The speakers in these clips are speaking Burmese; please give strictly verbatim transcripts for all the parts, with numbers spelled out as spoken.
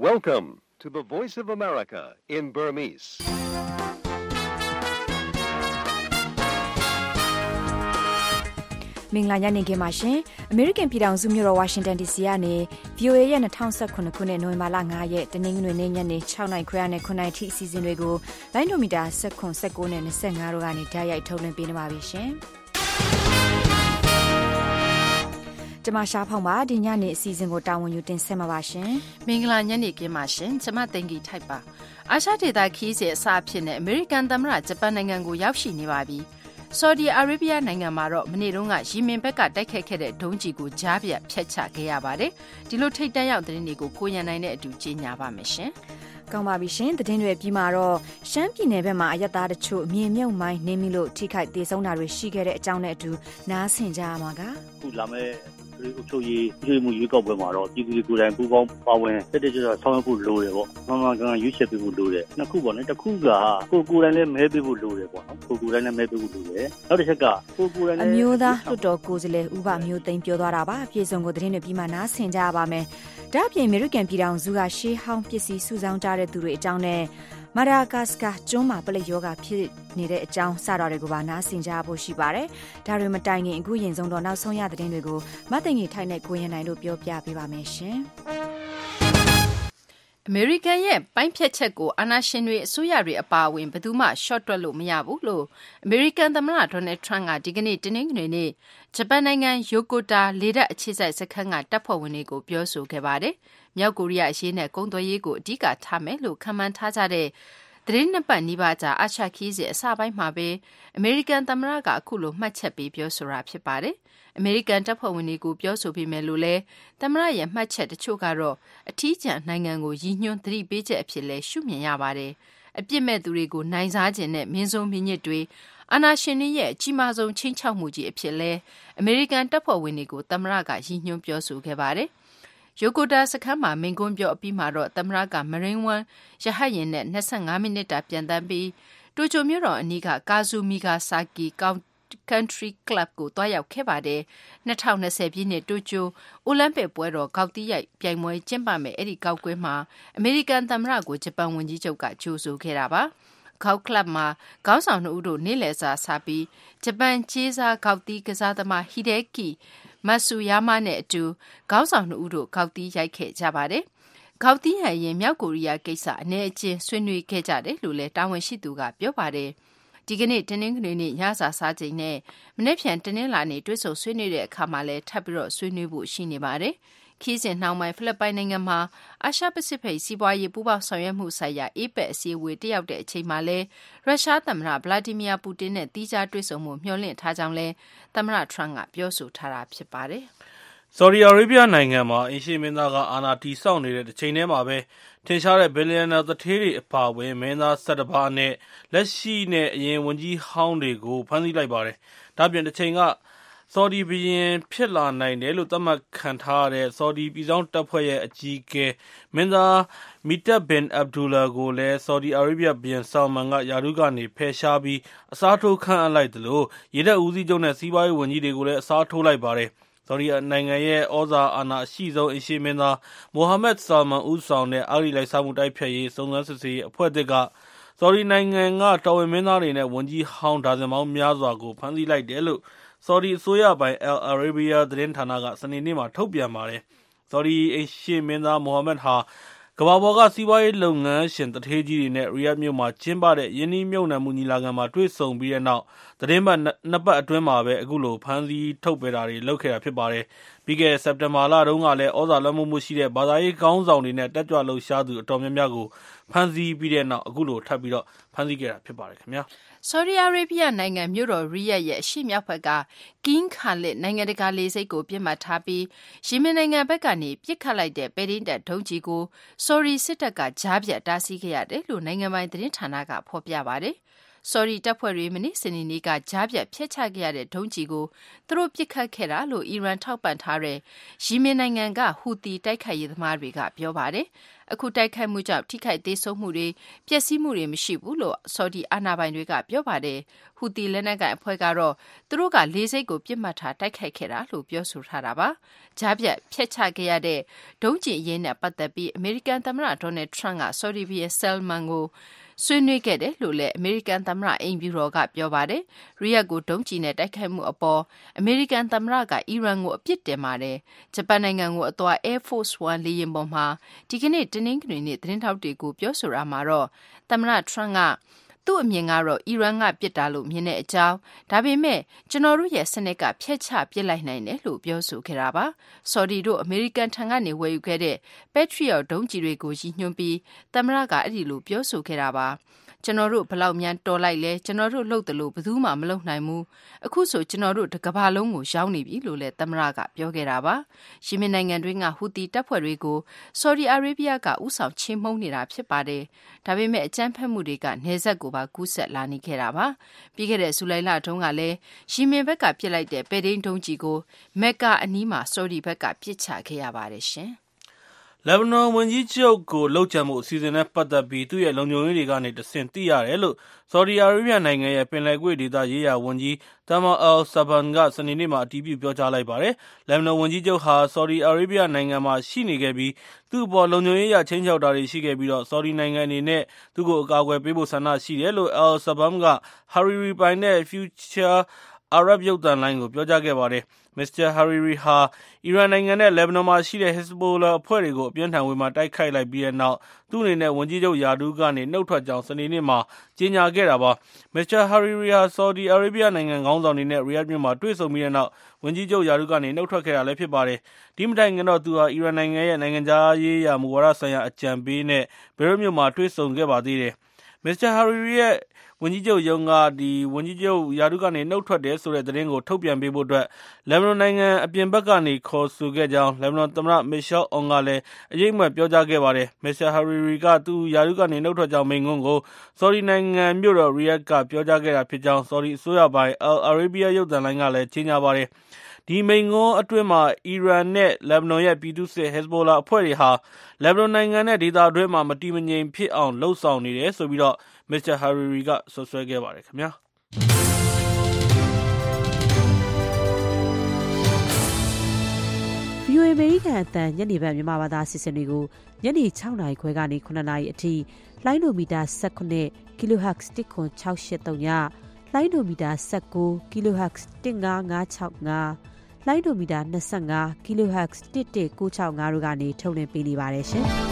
Welcome to the Voice of America in Burmese. ။မင်္ဂလာညနေခင်းပါရှင်။ American ပြည်ထောင်စုမြို့တော် Washington ဒီ စီ ကနေ ဗွီအိုအေ ရဲ့၂၀၁၇ခုနှစ်နိုဝင်ဘာလ၅ရက်တနင်္ဂနွေနေ့ညနေ၆နာရီခွဲနဲ့ခုနှစ်ထိအစီအစဉ်တွေကိုလိုင်းဒိုမီတာ၁၇ ၁၉နဲ့၂၅တို့ကနေဓာတ်ရိုက်ထုတ်လွှင့်ပေးနေပါပြီရှင်။ကျမရှားဖောင်းပါဒီညနေအစီအစဉ်ကိုတာဝန်ယူတင်ဆက်မှာပါရှင်။မင်္ဂလာညနေခင်းပါရှင်။ကျမတင်ကြီးထိုက်ပါ။အာရှဒေသခီးစဉ်အစအဖြစ်နဲ့ American သမ္မတဂျပန်နိုင်ငံကိုရောက်ရှိနေပါပြီ။ဆော်ဒီအာရေဗျနိုင်ငံမှာတော့မနေ့တုန်းကယီမင်ဘက်ကတိုက်ခတ်ခဲ့တဲ့ဒုံးကျည်ကိုကြားပြတ်ဖျက်ချခဲ့ရပါတယ်။ဒီလိုထိတ်တန့်ရောက်တဲ့သတင်းတွေကိုကိုရန်နိုင်တဲ့အတူကြီးညာပါမယ်ရှင်။ကောင်းပါပြီရှင်သတင်းတွေပြီးမှတော့ရှမ်းပြည်နယ်ဘက်မှာအရက်သားတချို့အမြင့်မြုပ်မိုင်းနေမိလို့ထိခိုက်ဒေဆုံးတာတွေရှိခဲ့တဲ့အကြောင်းနဲ့အတူနားဆင်ကြရမှာကခုလာမဲ့ဒီအချို့ရေးဒီမှုရွေးကောက်ပွဲမှာတော့ပြည်သူတွေကိုယ်တိုင်ပူးပေါင်းပါဝင်တက်တဲ့ကျတော့ဆောင်ရွက်ဖို့လိုတယ်ပေါ့။မှန်မှန်ကန်ကန်ရွေးချယ်ပေးဖို့လိုတယ်။နှစ်ခုပေါ့နော်။တစ်ခုကကိုကိုယ်တိုင်လည်းမဲပေးဖို့လိုတယ်ပေါ့နော်။ကိုကိုယ်တိုင်လည်းမဲပေးဖို့လိုတယ်။နောက်တစ်ချက်ကကိုကိုယ်တိုင်လည်းအမျိုးသားလွှတ်တော်ကိုယ်စားလှယ်ဦးဘမျိုးသိန်းပြောသွားတာပါ။ပြည်စုံကိုသတင်းတွေပြီးမှနားဆင်ကြရပါမယ်။ဒါ့အပြင်အမေရိကန်ပြည်ထောင်စုကရှေးဟောင်းပစ္စည်းစုဆောင်းကြတဲ့သူတွေအကြောင်းနဲ့မာဒါဂတ်စကာကျွန်းမှာပလက်ယောဂဖြစ်နေတဲ့အကြောင်းစတာတွေကိုပါနားဆင်ကြဖို့ရှိပါတယ်။ဒါတွေမတိုင်ခင်အခုရင်ဆုံးတော့နောက်ဆုံးရသတင်းတွေကိုမသိင်ကြီးထိုက်နဲ့ကိုရင်နိုင်တို့ပြောပြပေးပါမယ်ရှင်။အမေရိကန်ရဲ့ပိုင်းဖြတ်ချက်ကိုအာဏာရှင်တွေအစိုးရတွေအပါအဝင်ဘယ်သူမှရှော့တွက်လို့မရဘူးလို့အမေရိကန်သမ္မတဒေါ်နယ်ထရန့်ကဒီကနေ့တနင်္ဂနွေနေ့ဂျပန်နိုင်ငံယိုကိုတာလေတပ်အခြေစိုက်စခန်းကတပ်ဖွဲ့ဝင်တွေကိုပြောဆိုခဲ့ပါတယ်။မြောက်ကိုရီးယားအရေးနဲ့ကုန်သွယ်ရေးကိုအဓိကထားမယ်လို့ခန့်မှန်းထားကြတဲ့သတင်းနှစ်ပတ်နီးပါးကြာအာရှခီးစဉ်အစပိုင်းမှာပဲအမေရိကန်သမ္မတကအခုလိုမှတ်ချက်ပေးပြောဆိုတာဖြစ်ပါတယ်။အမေရိကန်တပ်ဖွဲ့ဝင်တွေကိုပြောဆိုပေးမယ်လို့လဲသမ္မတရဲ့မှတ်ချက်တချို့ကတော့အထီးကျန်နိုင်ငံကိုရည်ညွှန်းသတိပေးချက်အဖြစ်လဲရှုမြင်ရပါတယ်။အပြစ်မဲ့သူတွေကိုနိုင်စားခြင်းနဲ့မင်းဆုံးမင်းညစ်တွေအာဏာရှင်တွေရဲ့အကြီးမားဆုံးချင်းချောက်မှုကြီးအဖြစ်လဲအမေရိကန်တပ်ဖွဲ့ဝင်တွေကိုသမ္မတကရည်ညွှန်းပြောဆိုခဲ့ပါတယ်။ယိုကိုတာစခန်းမှာမင်ကွန်းပြောအပြီးမှာတော့သမ္မတကမရင်းဝမ်ရဟတ်ယာဉ်နဲ့၂၅မိနစ်တာပြန်တန်းပြီးတိုကျိုမြို့တော်အနီးကကာဇူမီဂါဆာကီကောင်Country Club ကိုတွားရောက်ခဲ့ပါတယ်။၂၀၂၀ပြည့်နှစ်တိုကျိုအိုလံပစ်ပွဲတော်ကောက်တီးရိုက်ပြိုင်ပွဲကျင်းပမယ်အဲ့ဒီကောက်ကွဲမှာအမေရိကန်သမ္မတကိုဂျပန်ဝန်ကြီးချုပ်ကကြိုဆိုခဲ့တာပါ။ကောက်ကလပ်မှာခေါင်းဆောင်နှစ်ဦးတို့နေ့လည်စာစားပြီးဂျပန်ကြေးစားကောက်တီးကစားသမားဟီဒဲကီမတ်ဆူယာမာနဲ့အတူခေါင်းဆောင်နှစ်ဦးတို့ကောက်တီးရိုက်ခဲ့ကြပါတယ်။ကောက်တီးရရင်မြောက်ကိုရီးယားကိစ္စအနေအချင်းဆွေးနွေးခဲ့ကြတယ်လို့လည်းတာဝန်ရှိသူကပြောပါတယ်။ဒီကနေ့တနင်္ဂနွေနေ့ညစာစားချိန်နဲ့မနေ့ဖြန်တနင်္လာနေ့တွေ့ဆုံဆွေးနွေးတဲ့အခါမှာလည်းထပ်ပြီးတော့ဆွေးနွေးဖို့ရှိနေပါတယ်။ခီးစဉ်နှောင်းပိုင်းဖိလစ်ပိုင်နိုင်ငံမှာအာရှပစိဖိတ်စီးပွားရေးပူးပေါင်းဆောင်ရွက်မှုဆိုင်ရာအေပက်အစည်းအဝေးတက်ရောက်တဲ့အချိန်မှာလည်းရုရှားသမ္မတဗလာဒီမီယာပူတင်နဲ့တီးခြားတွေ့ဆုံမှုမျှော်လင့်ထားကြောင်းလည်းသမ္မတထရန့်ကပြောဆိုထားတာဖြစ်ပါတယ်။ဆော်ဒီအာရေဗျနိုင်ငံမှာအင်ရှေမင်းသားကအာဏာတည်ဆောက်နေတဲ့တစ်ချိန်တည်းမှာပဲထင်ရှားတဲ့ဘီလီယံနာသူဌေးတွေအပါအဝင်မင်းသား၁၁ပါးနဲ့လက်ရှိနဲ့အရင်ဝန်ကြီးဟောင်းတွေကိုဖမ်းဆီးလိုက်ပါတယ်။ဒါ့ပြင်တစ်ချိန်ကဆော်ဒီဘီရင်ဖြစ်လာနိုင်တယ်လို့သတ်မှတ်ခံထားရတဲ့ဆော်ဒီပြည်စောင်းတပ်ဖွဲ့ရဲ့အကြီးအကဲမင်းသားမီတက်ဘင်အဗ်ဒူလာကိုလည်းဆော်ဒီအာရေဗျဘီရင်ဆာလ်မန်ကယာရုကနေဖယ်ရှားပြီးအစားထိုးခန့်အပ်လိုက်တယ်လို့ရေတပ်ဦးစီးချုပ်နဲ့စီးပွားရေးဝန်ကြီးတွေကိုလည်းအစားထိုးလိုက်ပါတယ်။ဆော်ဒီနိုင်ငံရဲ့ဩဇာအာဏာအရှိဆုံးအရှိမင်းသားမိုဟာမက်ဆာလမန်ဦးဆောင်တဲ့အာရီလိုက်စားမှုတိုက်ဖျက်ရေးစုံစမ်းစစ်ဆေးရေးအဖွဲ့အသစ်ကဆော်ဒီနိုင်ငံကတော်ဝင်မင်းသားတွေနဲ့ဝန်ကြီးဟောင်းဒါဇင်ပေါင်းများစွာကိုဖမ်းဆီးလိုက်တယ်လို့ဆော်ဒီအစိုးရပိုင် Al Arabiya သတင်းဌာနကစနေနေ့မှာထုတ်ပြန်ပါတယ်။ဆော်ဒီအရှိမင်းသားမိုဟာမက်ဟာကမ္ဘာပေါ်ကစီးပွားရေးလုပ်ငန်းရှင်တထေးကြီးတွေနဲ့ရီယက်မြို့မှာကျင်းပတဲ့ယင်းနှီးမြှုပ်နှံမှုညီလာခံမှာတွေ့ဆုံပြီးတဲ့နောက်သတင်းပတ်နှစ်ပတ်အတွင်းမှာပဲအခုလိုဖမ်းဆီးထုတ်ပယ်တာတွေလုပ်ခဲ့တာဖြစ်ပါတယ်။ပြီးခဲ့တဲ့စက်တင်ဘာလတုန်းကလည်းဩဇာလွှမ်းမိုးမှုရှိတဲ့ဘာသာရေးခေါင်းဆောင်တွေနဲ့တက်ကြွလှုပ်ရှားသူအတော်များများကိုဖမ်းဆီးပြီးတဲ့နောက်အခုလိုထပ်ပြီးတော့ဖမ်းဆီးခဲ့တာဖြစ်ပါတယ်ခင်ဗျာ။ဆော်ဒီအာရေဗျနိုင်ငံမြို့တော်ရီယက်ရဲ့အရှေ့မြောက်ဘက်ကကင်းခါလစ်နိုင်ငံတကာလေဆိပ်ကိုပြစ်မှတ်ထားပြီးယီမင်နိုင်ငံဘက်ကနေပြစ်ခတ်လိုက်တဲ့ပဲရင်းတပ်ဒုံးကျည်ကိုဆော်ဒီစစ်တပ်ကကြားပြတ်တားဆီးခဲ့ရတယ်လို့နိုင်ငံပိုင်သတင်းဌာနကဖော်ပြပါတယ်။ဆော်ဒီတပ်ဖွဲ့တွေမနေ့စနေနေ့ကကြားပြတ်ဖျက်ချခဲ့ရတဲ့ဒုံးကျည်ကိုသူတို့ပစ်ခတ်ခဲ့တာလို့အီရန်ထောက်ပံ့ထားတဲ့ယီမင်နိုင်ငံကဟူသီတိုက်ခိုက်ရေးသမားတွေကပြောပါတယ်။အခုတိုက်ခိုက်မှုကြောင့်ထိခိုက်သေးဆုံးမှုတွေပျက်စီးမှုတွေမရှိဘူးလို့ဆော်ဒီအာဏာပိုင်တွေကပြောပါတယ်။ဟူသီလက်နက်ကိုင်အဖွဲ့ကတော့သူတို့ကလေဆိပ်ကိုပြစ်မှတ်ထားတိုက်ခိုက်ခဲ့တာလို့ပြောဆိုထားတာပါ။ကြားပြတ်ဖျက်ချခဲ့ရတဲ့ဒုံးကျည်အရေးနဲ့ပတ်သက်ပြီးအမေရိကန်သမ္မတဒေါ်နယ်ထရန့်ကဆော်ဒီဘီရဲ့ဆယ်လ်မန်ကိုဆွေးနွေးခဲ့တယ်လို့လည်းအမေရိကန်သမ္မတအိမ်ဖြူတော်ကပြောပါတယ်။ရီယက်ကိုဒုံးကျည်နဲ့တိုက်ခိုက်မှုအပေါ်အမေရိကန်သမ္မတကအီရန်ကိုအပြစ်တင်ပါတယ်။ဂျပန်နိုင်ငံကိုအသွား Air Force One လေယာဉ်ပေါ်မှာဒီကနေ့တနင်္ဂနွေနေ့သတင်းထောက်တွေကိုပြောဆိုရာမှာတော့သမ္မတထရန့်ကသူ့အမြင်ကတော့အီရန်ကပြစ်တာလို့မြင်တဲ့အကြောင်းဒါပေမဲ့ကျွန်တော်တို့ရဲ့စနစ်ကဖျက်ချပစ်လိုက်နိုင်တယ်လို့ပြောဆိုခဲ့တာပါ။ဆော်ဒီတို့အမေရိကန်ထံကနေဝယ်ယူခဲ့တဲ့ Patriot ဒုံးကျည်တွေကိုရည်ညွှန်းပြီးသမ္မတကအဲ့ဒီလိုပြောဆိုခဲ့တာပါ။ကျွန်တော်တို့ဘလောက်များတော်လိုက်လဲကျွန်တော်တို့လှုပ်တယ်လို့ဘယ်သူမှမလုပ်နိုင်ဘူးအခုဆိုကျွန်တော်တို့တစ်ကမ္ဘာလုံးကိုရောက်နေပြီလို့လည်းသမ္မတကပြောခဲ့တာပါယီမင်နိုင်ငံတွင်းကဟူသီတပ်ဖွဲ့တွေကိုဆော်ဒီအာရေဗျကဥဆောင်ချေမှုန်းနေတာဖြစ်ပါတယ်ဒါပေမဲ့အကြမ်းဖက်မှုတွေကနေဆက်ကိုပါကူးဆက်လာနေခဲ့တာပါပြီးခဲ့တဲ့ဇူလိုင်လတုန်းကလည်းယီမင်ဘက်ကပြစ်လိုက်တဲ့ပဲဒိန်းဒုံးကြီးကိုမက်ကာအနီးမှာဆော်ဒီဘက်ကပြစ်ချခဲ့ရပါတယ်ရှင်လက်ဘနွန်ဝန်ကြီးချုပ်ကိုလှုပ်ချမှုအစီအစဉ်နဲ့ပတ်သက်ပြီးသူ့ရဲ့လုံခြုံရေးတွေကနေတဆင့်သိရတယ်လို့ဆော်ဒီအာရေဗျနိုင်ငံရဲ့ပင်လယ်ကွေ့ဒေသရေးရာဝန်ကြီးတာမာအယ်ဆာဘန်ကစနေနေ့မှာအတည်ပြုပြောကြားလိုက်ပါတယ်။လက်ဘနွန်ဝန်ကြီးချုပ်ဟာဆော်ဒီအာရေဗျနိုင်ငံမှာရှိနေခဲ့ပြီးသူ့အပေါ်လုံခြုံရေးရချင်းချောက်တာတွေရှိခဲ့ပြီးတော့ဆော်ဒီနိုင်ငံအနေနဲ့သူ့ကိုအကာအကွယ်ပေးဖို့ဆန္ဒရှိတယ်လို့အယ်ဆာဘန်ကဟာရီရီပိုင်နဲ့ Future Arab ရုပ်သံလိုင်းကိုပြောကြားခဲ့ပါတယ်။ မစ္စတာဟာရီရီဟာအီရန်နိုင်ငံနဲ့လက်ဘနွန်မှာရှိတဲ့ Hezbollah အဖွဲ့တွေကိုအပြင်းထန်ဝေဖန်တိုက်ခိုက်လိုက်ပြီးတဲ့နောက်သူ့အနေနဲ့ဝန်ကြီးချုပ်ယာဒူးကနေနှုတ်ထွက်ကြောင်းစနေနေ့မှာကြေညာခဲ့တာပါ။မစ္စတာဟာရီရီဟာဆော်ဒီအာရေဗျနိုင်ငံခေါင်းဆောင်တွေနဲ့ရီယက်မြို့မှာတွေ့ဆုံပြီးတဲ့နောက်ဝန်ကြီးချုပ်ယာဒူးကနေနှုတ်ထွက်ခဲ့တာလည်းဖြစ်ပါတယ်။ဒီမတိုင်ခင်တော့သူဟာအီရန်နိုင်ငံရဲ့နိုင်ငံခြားရေးရာမူဝါဒဆိုင်ရာအကြံပေးနဲ့ဘေရွတ်မြို့မှာတွေ့ဆုံခဲ့ပါသေးတယ်။မစ္စတာဟာရီရီရဲ့ဝန်ကြီးချုပ်ယုံကဒီဝန်ကြီးချုပ်ယာဒူးကနေနှုတ်ထွက်တယ်ဆိုတဲ့သတင်းကိုထုတ်ပြန်ပေးဖို့အတွက်လက်ဘနွန်နိုင်ငံအပြင်ဘက်ကနေခေါ်ဆိုခဲ့ကြောင်းလက်ဘနွန်သမ္မတမစ်ရှယ်အွန်ကလည်းအရေးအမွက်ပြောကြားခဲ့ပါတယ်။မစ္စတာဟာရီရီကသူယာဒူးကနေနှုတ်ထွက်ကြောင်းမိန့်ခွန်းကိုဆော်ဒီနိုင်ငံမြို့တော်ရီယက်ကပြောကြားခဲ့တာဖြစ်ကြောင်းဆော်ဒီအစိုးရပိုင်းအယ်အာရေဗျရုပ်သံလိုင်းကလည်းကြေညာပါတယ်။ဒီမိန့်ခွန်းအတွင်းမှာအီရန်နဲ့လက်ဘနွန်ရဲ့ပြည်သူ့စစ် Hezbollah အဖွဲ့တွေဟာလက်ဘနွန်နိုင်ငံနဲ့ဒေသအတွင်းမှာမတည်မငြိမ်ဖြစ်အောင်လှုံ့ဆော်နေတယ်ဆိုပြီးတော့မစ္စတာဟာရီရီကဆွဆွဲခဲ့ပါတယ်ခင်ဗျာ။ဗီအိုအေ အမေရိကန်အသံညနေပိုင်းမြန်မာဘာသာအစီအစဉ်တွေကိုညနေ၆နာရီခွဲကနေ၇နာရီအထိလိုင်းဒိုမီတာ၁၇ Kilohertz တစ်ခွန်၆၈၃ညလိုင်းဒိုမီတာ၁၉ Kilohertz တစ်၅၅၆၅လိုင်းဒိုမီတာ၂၅ Kilohertz တစ်၁၉၆၅တို့ကနေထုတ်လွှင့်ပေးနေပါတယ်ရှင်။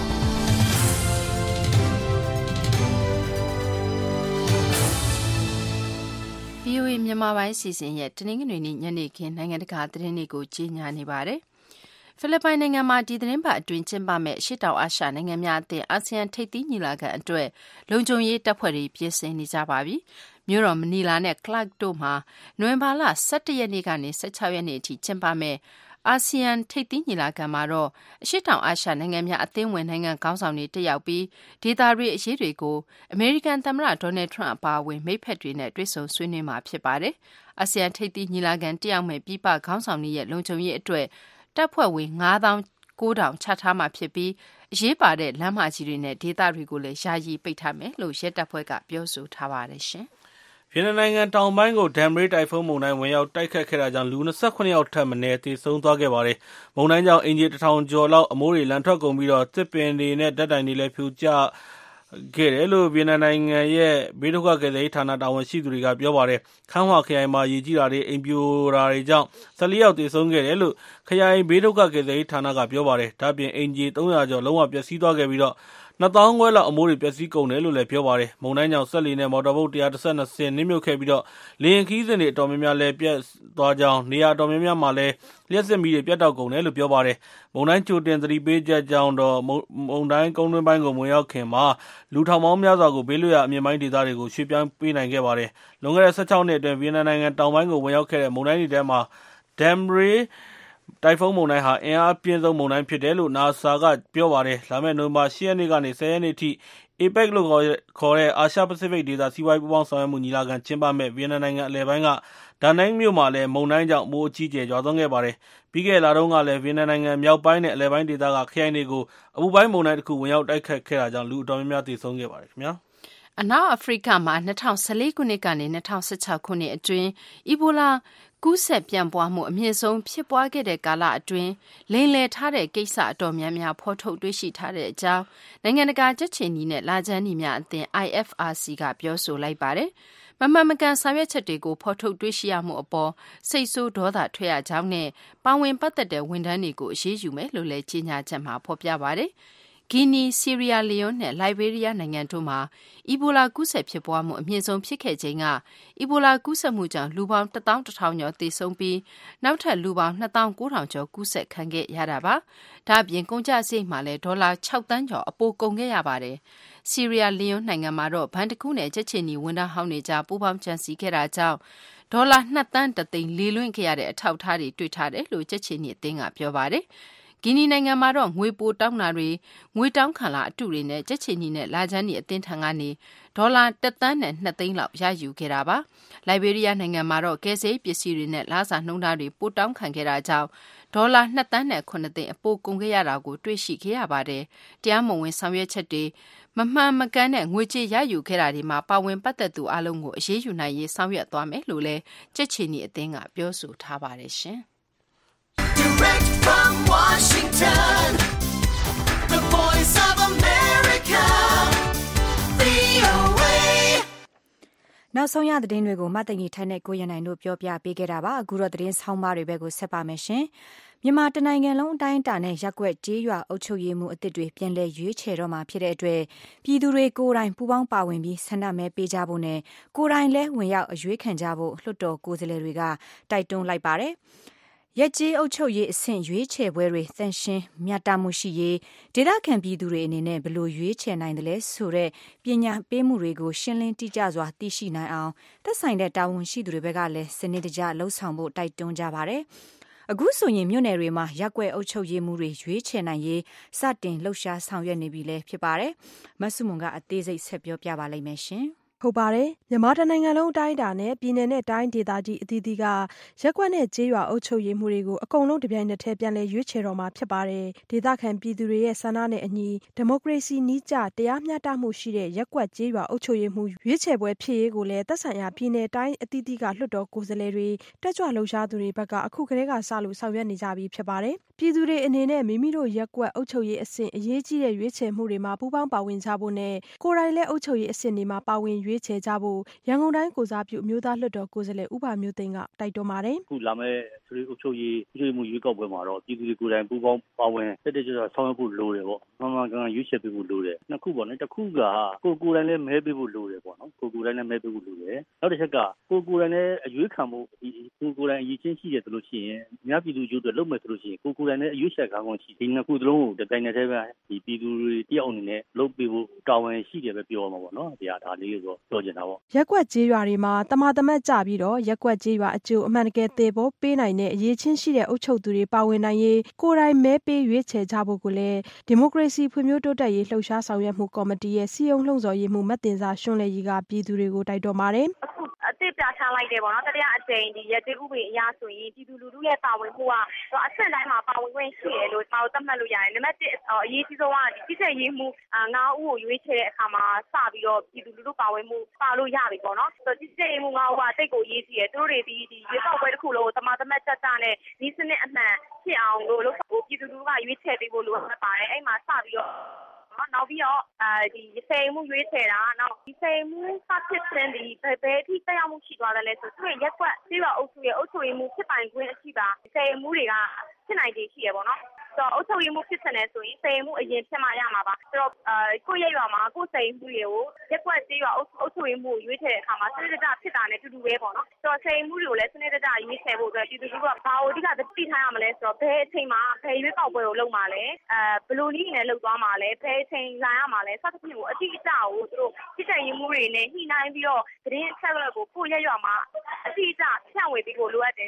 ဗီအိုအေမြန်မာပိုင်းစီစဉ်ရဲ့တနင်္ဂနွေနေ့ညနေခင်းနိုင်ငံတကာသတင်းတွေကိုကြီးညာနေပါတယ်။ဖိလစ်ပိုင်နိုင်ငံမှာဒီသတင်းပတ်အတွင်းကျင်းပမဲ့ရှစ်တောင်အာရှနိုင်ငံများအသင်းအာဆီယံထိပ်သီးညီလာခံအတွက်လုံခြုံရေးတပ်ဖွဲ့တွေပြင်ဆင်နေကြပါပြီ။မြို့တော်မနီလာနဲ့ကလပ်တို့မှာနိုဝင်ဘာလ၁၁ရက်နေ့ကနေ၁၆ရက်နေ့အထိကျင်းပမဲ့အာဆီယံထိပ်သီးညီလာခံမှာတော့အရှေ့တောင်အာရှနိုင်ငံများအသင်းဝင်နိုင်ငံခေါင်းဆောင်တွေတက်ရောက်ပြီးဒေသတွင်းအရေးတွေကိုအမေရိကန်သမ္မတဒေါ်နယ်ထရန့်အပါအဝင်မိတ်ဖက်တွေနဲ့တွေ့ဆုံဆွေးနွေးမှာဖြစ်ပါတယ်။အာဆီယံထိပ်သီးညီလာခံတက်ရောက်မဲ့ပြည်ပခေါင်းဆောင်တွေရဲ့လုံခြုံရေးအတွက်တပ်ဖွဲ့ဝင်၅သောင်း၉ထောင်ချထားမှာဖြစ်ပြီးအရေးပါတဲ့လမ်းမကြီးတွေနဲ့ဒေသတွေကိုလည်းယာယီပိတ်ထားမယ်လို့ရဲတပ်ဖွဲ့ကပြောဆိုထားပါတယ်ရှင်။ဗီယက်နမ်နိုင်ငံတောင်ပိုင်းကိုဒန်မရေးတိုင်ဖုန်းမုန်တိုင်းဝင်ရောက်တိုက်ခတ်ခဲ့တာကြောင့်လူ၂၇ယောက်ထက်မနည်းသေဆုံးသွားခဲ့ပါတယ်။မုန်တိုင်းကြောင့်အင်ဂျီတစ်ထောင်ကျော်လောက်အမိုးတွေလန်ထွက်ကုန်ပြီးတော့သစ်ပင်တွေနဲ့ဓာတ်တိုင်တွေလည်းဖြိုကျခဲ့တယ်လို့ဗီယက်နမ်နိုင်ငံရဲ့ဘေးဒုက္ခကယ်ဆယ်ရေးဌာနတာဝန်ရှိသူတွေကပြောပါတယ်။ခန်းဝါခရိုင်မှာရေကြီးတာတွေအိမ်ပြိုတာတွေကြောင့်၁၄ယောက်သေဆုံးခဲ့တယ်လို့ခရိုင်ဘေးဒုက္ခကယ်ဆယ်ရေးဌာနကပြောပါတယ်။ဒါ့အပြင်အင်ဂျီ၃ရာကျော်လုံးဝပျက်စီးသွားခဲ့ပြီးတော့နှစ်သောင်းခွဲလောက်အမိုးတွေပျက်စီးကုန်တယ်လို့လည်းပြောပါတယ်။မုန်တိုင်းကြောင့်စက်လှေနဲ့မော်တော်ဘုတ်၁၁၂စင်းနစ်မြုပ်ခဲ့ပြီးတော့လေယာဉ်ခီးစဉ်တွေအတော်များများလည်းပြတ်သွားကြောင်းနေရာအတော်များများမှာလည်းလျှက်စစ်မီးတွေပြတ်တောက်ကုန်တယ်လို့ပြောပါတယ်။မုန်တိုင်းကြိုတင်သတိပေးချက်ကြောင့်တော့မုန်တိုင်းကုန်းတွင်းပိုင်းကိုဝင်ရောက်ခင်မှာလူထောင်ပေါင်းများစွာကိုဘေးလွတ်ရာအမြင့်ပိုင်းဒေသတွေကိုရွှေ့ပြောင်းပေးနိုင်ခဲ့ပါတယ်။လွန်ခဲ့တဲ့၁၆နှစ်အတွင်းဗီယက်နမ်နိုင်ငံတောင်ပိုင်းကိုဝင်ရောက်ခဲ့တဲ့မုန်တိုင်းတွေထဲမှာဒမ်ရေတိုင်ဖုန်းမုန်တိုင်းဟာအင်အားပြင်းဆုံးမုန်တိုင်းဖြစ်တယ်လို့ နာဆာကပြောပါတယ်။လာမယ့်နိုဝင်ဘာ၈ရက်နေ့ကနေ၁၀ရက်နေ့ထိအေပက် လို့ခေါ်တဲ့အာရှပစိဖိတ်ဒေသစီးပွားရေးပူးပေါင်းဆောင်ရွက်မှုညီလာခံကျင်းပမဲ့ဗီယက်နမ်နိုင်ငံအလယ်ပိုင်းကဒါနန်းမြို့မှာလည်းမုန်တိုင်းကြောင့်မိုးအကြီးအကျယ်ရွာသွန်းခဲ့ပါတယ်။ပြီးခဲ့တဲ့လတုန်းကလည်းဗီယက်နမ်နိုင်ငံမြောက်ပိုင်းနဲ့အလယ်ပိုင်းဒေသကခရိုင်တွေကိုအပူပိုင်းမုန်တိုင်းတစ်ခုဝင်ရောက်တိုက်ခတ်ခဲ့တာကြောင့်လူအတော်များများသေဆုံးခဲ့ပါတယ်ခင်ဗျာ။အနောက်အာဖရိကမှာ၂၀၁၄ခုနှစ်ကနေ၂၀၁၆ခုနှစ်အတွင်းအီဘိုလာကူးစက်ပြန့်ပွားမှုအမြင့်ဆုံးဖြစ်ပွားခဲ့တဲ့ကာလအတွင်းလိမ်လည်ထားတဲ့ကိစ္စအတော်များများဖော်ထုတ်တွေ့ရှိထားတဲ့အကြောင်းနိုင်ငံတကာကြက်ချင်နီနဲ့လာချမ်းနီများအသင်း I F R C ကပြောဆိုလိုက်ပါတယ်။မမှန်မကန်ဆောင်ရွက်ချက်တွေကိုဖော်ထုတ်တွေ့ရှိရမှုအပေါ်စိတ်ဆိုးဒေါသထွက်ရကြောင်းနဲ့ပါဝင်ပတ်သက်တဲ့ဝန်ထမ်းတွေကိုအရေးယူမယ်လို့လည်းကြေညာချက်မှာဖော်ပြပါတယ်။ဂီနီ၊ဆီးရီးယား၊လီယွန်းနဲ့လိုက်ဘေးရီးယားနိုင်ငံတို့မှာအီဘိုလာကူးစက်ဖြစ်ပွားမှုအမြင့်ဆုံးဖြစ်ခဲ့ချိန်ကအီဘိုလာကူးစက်မှုကြောင့်လူပေါင်းတစ်သောင်းတစ်ထောင်ကျော်သေဆုံးပြီးနောက်ထပ်လူပေါင်းနှစ်သောင်းကိုးထောင်ကျော်ကူးစက်ခံခဲ့ရတာပါ။ဒါ့အပြင်ကုန်ကျစရိတ်မှာလည်းဒေါ်လာ၆သန်းကျော်အပိုကုန်ခဲ့ရပါတယ်။ဆီးရီးယား၊လီယွန်းနိုင်ငံမှာတော့ဘဏ်တစ်ခုနဲ့ကြက်ချင်နီဝန်ထမ်းဟောင်းတွေကြားပူးပေါင်းကြံစည်ခဲ့တာကြောင့်ဒေါ်လာ၂သန်းတစ်သိန်းလေလွင့်ခဲ့ရတဲ့အထောက်အထားတွေတွေ့ထားတယ်လို့ကြက်ချင်နီအသင်းကပြောပါတယ်။ဂီနီနိုင်ငံမှာတော့ငွေပိုတောင်းတာတွေငွေတောင်းခံလာအတုတွေနဲ့ကြက်ချင်နီနဲ့လာချမ်းနီအသင်းထံကနေဒေါ်လာတစ်သန်းနဲ့နှစ်သိန်းလောက်ရယူခဲ့တာပါ။လိုက်ဘေးရီးယားနိုင်ငံမှာတော့ကယ်ဆယ်ရေးပစ္စည်းတွေနဲ့လစာနှုန်းထားတွေပိုတောင်းခံခဲ့တာကြောင့်ဒေါ်လာနှစ်သန်းနဲ့ခုနှစ်သိန်းအပိုကုန်ခဲ့ရတာကိုတွေ့ရှိခဲ့ရပါတယ်။တရားမဝင်ဆောင်ရွက်ချက်တွေမမှန်မကန်တဲ့ငွေကြေးရယူခဲ့တာတွေမှာပါဝင်ပတ်သက်သူအလုံးကိုအရေးယူနိုင်ရေးဆောင်ရွက်သွားမယ်လို့လည်းကြက်ချင်နီအသင်းကပြောဆိုထားပါတယ်ရှင်။ Direct from Washington, the voice of America, V O A. နောက်ဆုံးရသတင်းတွေကိုမတ်သိင်္ဂီထိုင်းနဲ့ကိုရနိုင်တို့ပြောပြပေးခဲ့တာပါအခုတော့သတင်းဆောင်းပါးတွေဘက်ကိုဆက်ပါမယ်ရှင်မြန်မာတနိုင်ငံလုံးအတိုင်းအတာနဲ့ရက်ကွက်ကြေးရွာအုပ်ချုပ်ရေးမှုအသစ်တွေပြန်လည်ရွေးချယ်တော့မှာဖြစ်တဲ့အတွက်ပြည်သူတွေကိုယ်တိုင်ပူးပေါင်းပါဝင်ပြီးဆန္ဒမဲပေးကြဖို့နဲ့ကိုယ်တိုင်လဲဝင်ရောက်အရွေးခံကြဖို့လွှတ်တော်ကိုယ်စားလှယ်တွေကတိုက်တွန်းလိုက်ပါတယ်ရက်ကျေးအုပ်ချုပ်ရေးအဆင့်ရွေးချယ်ပွဲတွေသန့်ရှင်းမြတ်တမှုရှိရေးဒေသခံပြည်သူတွေအနေနဲ့ဘယ်လိုရွေးချယ်နိုင်တယ်လဲဆိုတဲ့ပညာပေးမှုတွေကိုရှင်းလင်းတိကျစွာသိရှိနိုင်အောင်သက်ဆိုင်တဲ့တာဝန်ရှိသူတွေဘက်ကလည်းစနစ်တကျလှုပ်ဆောင်ဖို့တိုက်တွန်းကြပါတယ်။အခုဆိုရင်မြို့နယ်တွေမှာရက်ကွက်အုပ်ချုပ်ရေးမှုတွေရွေးချယ်နိုင်ရေးစတင်လှုပ်ရှားဆောင်ရွက်နေပြီလည်းဖြစ်ပါတယ်။မဆုမွန်ကအသေးစိတ်ဆက်ပြောပြပါလိမ့်မယ်ရှင်။ဟုတ်ပါတယ်မြန်မာတနိုင်ငံလုံးအတိုင်းအတာနဲ့ပြည်내နဲ့တိုင်းဒေသကြီးအသီးသီးကရက်ကွက်နဲ့ကြေးရွာအုပ်ချုပ်ရေးမှုတွေကိုအကုန်လုံးတပြိုင်နက်တည်းပြန်လည်ရွေးချယ်တော့မှာဖြစ်ပါတယ်ဒေသခံပြည်သူတွေရဲ့ဆန္ဒနဲ့အညီဒီမိုကရေစီနည်းကျတရားမျှတမှုရှိတဲ့ရက်ကွက်ကြေးရွာအုပ်ချုပ်ရေးမှုရွေးချယ်ပွဲဖြစ်ရေးကိုလည်းသက်ဆိုင်ရာပြည်내တိုင်းအသီးသီးကလွှတ်တော်ကိုယ်စားလှယ်တွေတက်ကြွလှုပ်ရှားသူတွေဘက်ကအခုကတည်းကစလို့ဆောင်ရွက်နေကြပြီဖြစ်ပါတယ်ပြည်သူတွေအနေနဲ့မိမိတို့ရက်ကွက်အုပ်ချုပ်ရေးအဆင့်အရေးကြီးတဲ့ရွေးချယ်မှုတွေမှာပူးပေါင်းပါဝင်ကြဖို့နဲ့ကိုယ်တိုင်လည်းအုပ်ချုပ်ရေးအဆင့်တွေမှာပါဝင်ရွေးချယ်ကြဖို့ရန်ကုန်တိုင်းကိုစားပြုအမျိုးသားလွှတ်တော်ကိုယ်စားလှယ်ဦးပါမျိုးသိန်းကတိုက်တွန်းပါတယ်အခုလာမယ့်သူတွေအုပ်ချုပ်ရေးပြည်သူ့မှုရွေးကောက်ပွဲမှာတော့ပြည်သူတွေကိုယ်တိုင်ပူးပေါင်းပါဝင်တက်တက်ကြွကြွဆောင်ရွက်ဖို့လိုတယ်ပေါ့မှန်မှန်ကန်ကန်ရွေးချယ်ပေးဖို့လိုတယ်နှစ်ခုပေါ့နော်တစ်ခုကကိုကိုယ်တိုင်လည်းမဲပေးဖို့လိုတယ်ပေါ့နော်ကိုကိုယ်တိုင်လည်းမဲပေးဖို့လိုတယ်နောက်တစ်ချက်ကကိုကိုယ်တိုင်လည်းအရွေးခံမှုဒီကိုကိုယ်တိုင်အရေးချင်းရှိတယ်ဆိုလို့ရှိရင်အများပြည်သူအကျိုးအတွက်လုပ်မယ်ဆိုလို့ရှိရင်ကိုကိုယ်တိုင်လည်းအရွေးချယ်ခံခွင့်ရှိဒီနှစ်ခုသလုံးကိုတိုင်နေတဲ့ပဲဒီပြည်သူတွေတယောက်အနေနဲ့လုပ်ပေးဖို့တာဝန်ရှိတယ်ပဲပြောရမှာပေါ့နော်ဒီဟာဒါလေးကိုပြောချင်တာပေါ့ရက်ကွက်ကြေးရွာတွေမှာတမာတမတ်ကြပြီးတော့ရက်ကွက်ကြေးရွာအကျိုးအမှန်တကယ်သေဖို့ပေးနိုင်တဲ့အရေးချင်းရှိတဲ့အုပ်ချုပ်သူတွေပါဝင်နိုင်ရေးကိုယ်တိုင်မဲပေးရွေးချယ်ကြဖို့ကိုလည်းဒီမိုကရေစီဖွံ့ဖြိုးတိုးတက်ရေးလှုပ်ရှားဆောင်ရွက်မှုကော်မတီရဲ့စီယုံလှုံ့ဆော်ရေးမှုမတ်တင်စာရွှွန့်လေကြီးကပြည်သူတွေကိုတိုက်တွန်းပါတယ်အသစ်ပြထားလိုက်တယ်ပေါ့နော်တရားအကျဉ်းဒီရက်တေးဥပဒေအရဆိုရင်ပြည်သူလူထုရဲ့ပါဝင်မှုကအဆင့်တိုင်းမှာပါဝင်ခွင့်ရှိတယ်လို့ကျွန်တော်သတ်မှတ်လို့ရတယ်။နံပါတ်တစ်အရေးကြီးဆုံးကဒီပြည်ထရေးမှုငါးဦးကိုရွေးချယ်တဲ့အခါမှာစပြီးတော့ပြည်သူလူထုပါဝင်မှုပါလို့ရပြီပေါ့နော်။ဆိုတော့ပြည်ထရေးမှုငါးဦးကတိတ်ကိုအရေးကြီးတယ်။သူတို့တွေဒီဒီရွေးကောက်ပွဲတစ်ခုလုံးကိုတမသမတ်တက်တာနဲ့ဒီစနစ်အမှန်ဖြစ်အောင်လို့လို့ပြည်သူလူထုကရွေးချယ်ပေးဖို့လိုအပ်ပါတယ်။အဲ့မှာစပြီးတော့နောက်ပြီးတော့အဲဒီစေမှုရွေးချယ်တာနောက်ဒီစေမှုစဖြစ်တဲ့ဒီဘယ်ဘယ်အထိတက်ရောက်မှုရှိသွားတယ်လဲဆိုသူ့ရဲ့ရက်ကွက်ပြီးတော့အုပ်စုရဲ့အုပ်ချုပ်ရေးမှုဖြစ်ပိုင်ခွင့်အရှိပါစေမှုတွေကဖြစ်နိုင်ခြေရှိရပေါ့နော်ဆိုတော့အုပ်ချုပ်ရေးမှုဖြစ်နေဆိုရင်စေမှုအရင်ဖြစ်မှရမှာပါဆိုတော့အဲကိုယ့်ရဲ့ရွာမှာကိုယ်စေမှုတွေကိုရက်ကွက်ပြီးတော့အုပ်ချုပ်ရေးမှုရွေးချယ်တဲ့အခါမှာစနစ်တကျဖြစ်တာနဲ့တူတူပဲပေါ့နော်ဆိုတော့စေမှုတွေကိုလည်းစနစ်တကျရွေးချယ်ဖို့အတွက်ပြည်သူတွေကဘာလို့အဓိကသိထားရမလဲဆိုတော့ဘယ်အချိန်မှာဘယ်ရွေးကောက်ပွဲကိုလုပ်မှာလဲအဲဘယ်လိုနည်းနဲ့လုပ်သွားမှာလဲဘယ်အချိန်လာရမှာလဲစသဖြင့်ကိုအတိအကျကိုသူတို့ဖြစ်တဲ့ရေးမှုတွေနဲ့ညှိနှိုင်းပြီးတော့သတင်းအချက်အလက်ကိုကိုယ့်ရဲ့ရွာမှာအတိအကျဖြန့်ဝေပေးဖို့လိုအပ်တယ်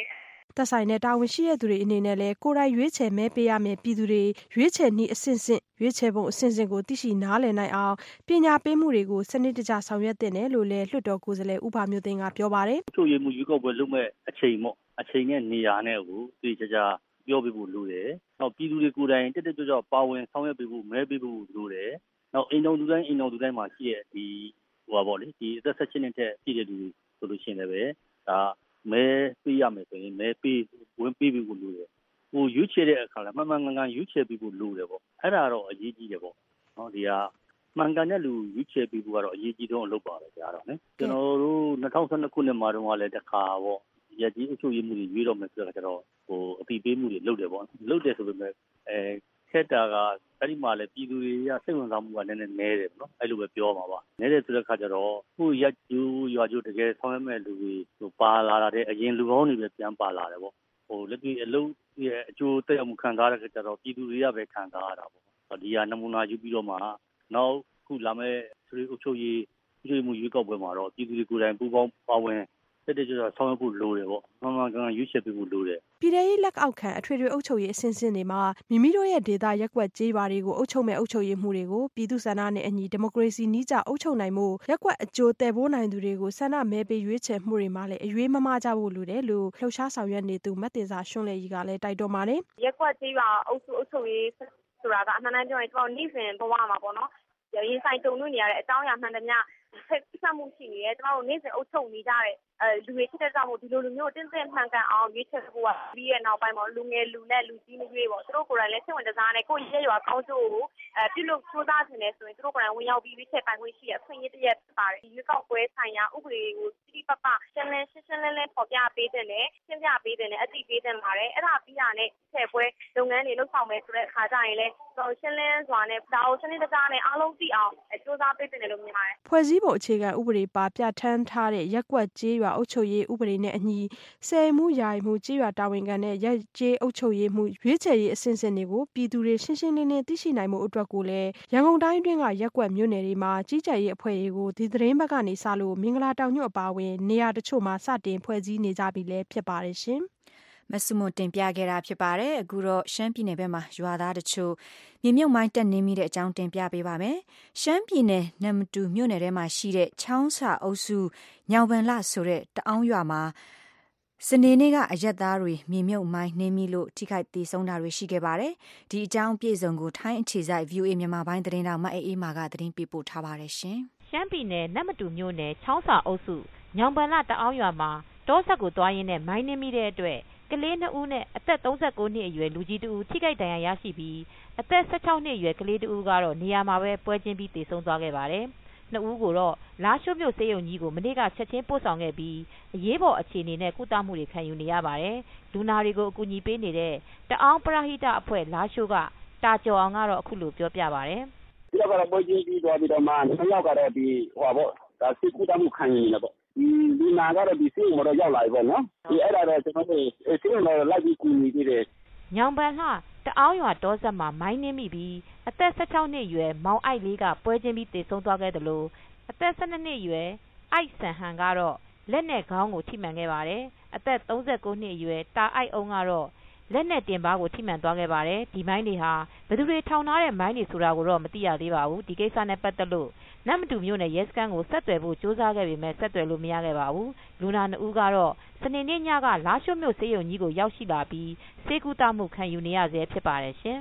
သက်ဆိုင်တဲ့တာဝန်ရှိတဲ့သူတွေအနေနဲ့လည်းကိုယ်တိုင်ရွေးချယ်မဲပေးရမယ်ပြည်သူတွေရွေးချယ်နည်းအဆင့်ဆင့်ရွေးချယ်ပုံအဆင့်ဆင့်ကိုသိရှိနားလည်နိုင်အောင်ပညာပေးမှုတွေကိုစနစ်တကျဆောင်ရွက်တင်တယ်လို့လည်းလွှတ်တော်ကိုယ်စားလှယ်ဦးပါမျိုးသိန်းကပြောပါတယ်။ချုပ်ရည်မှုရွေးကောက်ပွဲလုပ်မဲ့အချိန်ပေါ့အချိန်နဲ့နေရာနဲ့ကိုသိကြကြပြောပြဖို့လိုတယ်။နောက်ပြည်သူတွေကိုယ်တိုင်တက်တက်ကြွကြွပါဝင်ဆောင်ရွက်ပေးဖို့မဲပေးဖို့လိုတယ်။နောက်အိမ်တော်သူတိုင်းအိမ်တော်သူတိုင်းမှာရှိတဲ့ဒီဟိုပါပေါ့လေဒီအသက်၁၈နှစ်ထက်ပြည့်တဲ့လူဆိုလို့ရှိရင်လည်းဒါမဲပေးရမယ်ဆိုရင်မဲပေးဝင်ပေးပြီးလို့လိုတယ်ဟိုရွေးချယ်တဲ့အခါလည်းမှန်မှန်ကန်ကန်ရွေးချယ်ပြီးလို့လိုတယ်ပေါ့အဲ့ဒါတော့အရေးကြီးတယ်ပေါ့နော်ဒီကမှန်ကန်တဲ့လူရွေးချယ်ပြီးလို့ကတော့အရေးကြီးတော့လုပ်ပါပဲကြာတော့နော်ကျွန်တော်တို့၂၀၁၂ခုနှစ်မှာတော့လည်းတစ်ခါပေါ့ရည်ကြီးအချုပ်ရည်မှုတွေရွေးတော့မယ်ဆိုတော့ကျတော့ဟိုအတိပေးမှုတွေလုပ်တယ်ပေါ့လုပ်တယ်ဆိုပေမဲ့အဲခက်တာကအဲ့ဒီမှာလည်းပြည်သူတွေကစိတ်ဝင်စားမှုကနည်းနည်းနည်းတယ်ပေါ့နော်အဲ့လိုပဲပြောမှာပါနည်းတယ်ဆိုတဲ့ခါကျတော့ခုရက်ကျူးရွာကျူးတကယ်ဆောင်ရွက်မဲ့လူတွေဟိုပါလာတဲ့အရင်လူကောင်းတွေပဲပြန်ပါလာတယ်ပေါ့ဟိုလက်တွေ့အလုံးရဲ့အကျိုးတက်ရောက်မှုခံစားရတဲ့ခါကျတော့ပြည်သူတွေကပဲခံစားရတာပေါ့ဒီဟာနမူနာယူပြီးတော့မှနောက်ခုလာမဲ့ဆွေးအုပ်ချုပ်ရေးဆွေးမှုရွေးကောက်ပွဲမှာတော့ပြည်သူတွေကိုယ်တိုင်ပူးပေါင်းပါဝင်တက်တက်ကြွကြွဆောင်ရွက်ဖို့လိုတယ်ပေါ့မှန်မှန်ကန်ကန်ရွေးချယ်ပေးဖို့လိုတယ်ပြည်ထရေးလက်အောက်ခံအထွေထွေအုပ်ချုပ်ရေးအဆင့်ဆင့်တွေမှာမိမိတို့ရဲ့ဒေသရက်ကွက်ကြေးပါတွေကိုအုပ်ချုပ်မဲ့အုပ်ချုပ်ရေးမှုတွေကိုပြည်သူ့ဆန္ဒနဲ့အညီဒီမိုကရေစီနည်းကျအုပ်ချုပ်နိုင်မှုရက်ကွက်အကျိုးတည်ဖို့နိုင်သူတွေကိုဆန္ဒမဲပေးရွေးချယ်မှုတွေမှာလည်းအရွေးမမကြဖို့လိုတယ်လို့လှုပ်ရှားဆောင်ရွက်နေသူမတ်တင်စာရွှွန့်လေကြီးကလည်းတိုက်တွန်းပါတယ်ရက်ကွက်ကြေးပါအုပ်စုအုပ်ချုပ်ရေးဆိုတာကအမှန်တမ်းပြောရင်ကျွန်တော်နေ့စဉ်ဘဝမှာပေါ့နော်ရင်ဆိုင်ကြုံတွေ့နေရတဲ့အကြောင်းအရာမှန်သမျှဆက်ဆက်မှုရှိနေတယ်ကျွန်တော်တို့နေ့စဉ်အုပ်ချုပ်နေကြတဲ့အဲလူတွေဖြစ်တဲ့ကြောင့်မို့ဒီလိုလူမျိုးတင်းတင်းမှန်ကန်အောင်ရွေးချယ်ဖို့ကပြီးရဲ့နောက်ပိုင်းမှာလူငယ်လူနဲ့လူကြီးမျိုးပေါ့သူတို့ကိုယ်တိုင်လည်းစိတ်ဝင်စားနေကိုယ့်ရဲ့ရွာကောင်းကျိုးကိုအဲပြုလုပ်စူးစမ်းနေတယ်ဆိုရင်သူတို့ကိုယ်တိုင်ဝင်ရောက်ပြီးရွေးချယ်ပိုင်ခွင့်ရှိတဲ့အခွင့်အရေးတစ်ရပ်ဖြစ်ပါတယ်ဒီရွေးကောက်ပွဲဆိုင်ရာဥပဒေကိုတိတိပပရှင်းလင်းရှင်းရှင်းလင်းလင်းပေါ်ပြပေးတဲ့နဲ့ရှင်းပြပေးတဲ့နဲ့အသိပေးတဲ့ပါတယ်အဲ့ဒါပြီးတာနဲ့ချယ်ပွဲလုပ်ငန်းတွေလုပ်ဆောင်မယ်ဆိုတဲ့အခါကျရင်လည်းကျွန်တော်ရှင်းလင်းစွာနဲ့ဒါကိုစနစ်တကျနဲ့အားလုံးသိအောင်စူးစမ်းပေးတယ်လို့မြင်ပါတယ်ဖွဲ့စည်းပုံအခြေခံဥပဒေပါပြဋ္ဌာန်းထားတဲ့ရက်ကွက်ကြေးရွာအုပ်ချုပ်ရေးဥပဒေနဲ့အညီဆယ်မှုယာယီမှုကြေးရွာတာဝန်ခံတဲ့ရက်ကြေးအုပ်ချုပ်ရေးမှုရွေးချယ်ရေးအဆင့်ဆင့်တွေကိုပြည်သူတွေရှင်းရှင်းလင်းလင်းသိရှိနိုင်မှုအတွက်ကိုလည်းရန်ကုန်တိုင်းအတွင်းကရက်ကွက်မြို့နယ်တွေမှာကြီးကြပ်ရေးအဖွဲ့တွေကိုဒီသတင်းဘက်ကနေစလို့မင်္ဂလာတောင်ညွတ်အပါအဝင်နေရာတချို့မှာစတင်ဖွဲ့စည်းနေကြပြီလည်းဖြစ်ပါတယ်ရှင်မဆုမတင်ပြခဲ့တာဖြစ်ပါတယ်အခုတော့ရှမ်းပြည်နယ်ဘက်မှာရွာသားတချို့မြေမြုပ်မိုင်းတက်နေမိတဲ့အကြောင်းတင်ပြပေးပါမယ်ရှမ်းပြည်နယ်နမ်တူမြို့နယ်ထဲမှာရှိတဲ့ချောင်းစာအုပ်စုညောင်ပန်လဆိုတဲ့တအောင်းရွာမှာစနေနေ့ကအရက်သားတွေမြေမြုပ်မိုင်းနှင်းမိလို့ထိခိုက်ဒေဆုံးတာတွေရှိခဲ့ပါတယ်ဒီအကြောင်းပြည့်စုံကိုထိုင်းအခြေစိုက် ဗီအိုအေ မြန်မာပိုင်းသတင်းတောက်မအေးအေးမာကသတင်းပေးပို့ထားပါတယ်ရှင်ရှမ်းပြည်နယ်နမ်တူမြို့နယ်ချောင်းစာအုပ်စုညောင်ပန်လတအောင်းရွာမှာတောဆက်ကိုသွားရင်းနဲ့မိုင်းနှင်းမိတဲ့အတွက်ကလေးနှစ်ဦးနဲ့အသက်၃၉နှစ်အရွယ်လူကြီးတဦးထိခိုက်ဒဏ်ရာရရှိပြီးအသက်၁၆နှစ်အရွယ်ကလေးတဦးကတော့နေရာမှာပဲပွဲချင်းပြီးသေဆုံးသွားခဲ့ပါတယ်။နှစ်ဦးကိုတော့လားရှိုးမြို့ဆေးရုံကြီးကိုမနေ့ကချက်ချင်းပို့ဆောင်ခဲ့ပြီးအရေးပေါ်အခြေအနေနဲ့ကုသမှုတွေခံယူနေရပါတယ်။လူနာတွေကိုအကူအညီပေးနေတဲ့တအောင်းပရဟိတအဖွဲ့လားရှိုးကတာကျော်အောင်ကတော့အခုလိုပြောပြပါတယ်။ဒီကတော့ပွဲချင်းပြီးသွားပြီးတော့မှနှစ်ယောက်ကတော့ဒီဟိုပါပေါ့ဒါစိတ်ကုသမှုခံယူနေတယ်ပေါ့ဒီဒီနာကတော့ဒီစိတ်မတော့ရောက်လာပြီပေါ့နော်ဒီအဲ့ဒါတော့ကျွန်တော်တို့စိတ်မတော့လိုက်ပြီးကူညီပြီးတယ်ညောင်ပန်လှတအောင်းရွာတောဆက်မှာမိုင်းနှင်းမိပြီးအသက်၁၆နှစ်အရွယ်မောင်အိုက်လေးကပွဲချင်းပြီးသေဆုံးသွားခဲ့တယ်လို့အသက်၁၂နှစ်အရွယ်အိုက်ဆန်ဟန်ကတော့လက်နဲ့ခေါင်းကိုထိမှန်ခဲ့ပါတယ်အသက်၃၉နှစ်အရွယ်တာအိုက်အောင်ကတော့လက်နဲ့တင်ပါးကိုထိမှန်သွားခဲ့ပါတယ်ဒီမိုင်းတွေဟာဘယ်သူတွေထောင်ထားတဲ့မိုင်းတွေဆိုတာကိုတော့မသိရသေးပါဘူးဒီကိစ္စနဲ့ပတ်သက်လို့နမ်မတူမြို့နယ်ရဲစခန်းကိုဆက်သွယ်ဖို့စ조사ခဲ့ပေမဲ့ဆက်သွယ်လို့မရခဲ့ပါဘူးလူနာနှစ်ဦးကတော့စနေနေ့ညကလားရှိုးမြို့ဆေးရုံကြီးကိုရောက်ရှိလာပြီးဆေးကုသမှုခံယူနေရဆဲဖြစ်ပါတယ်ရှင်